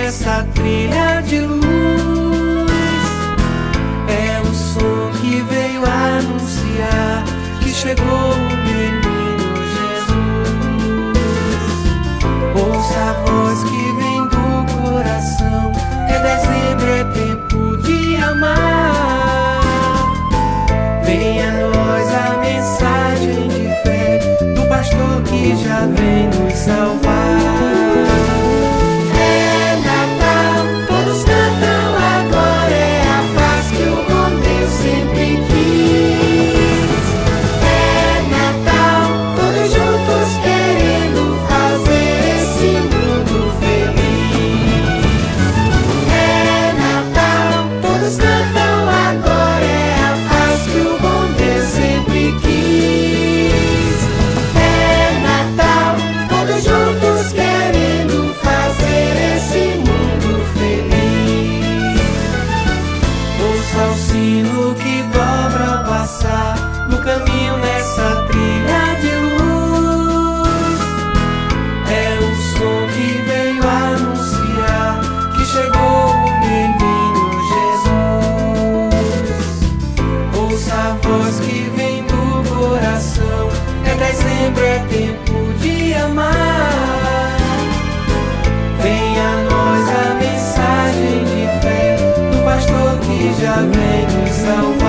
nessa trilha de luz. É o som que veio anunciar que chegou o menino Jesus. Ouça a voz que vem do coração, é dezembro, é tempo de amar. Venha a nós a mensagem de fé do pastor que já vem nos salvar. Ouça o sino que dobra ao passar no caminho nessa trilha de luz. É o som que veio anunciar que chegou o menino Jesus. Ouça a voz que vem do coração, é dezembro, é tempo de amar. Venha a nós a mensagem de fé do pastor que já vem nos salvar.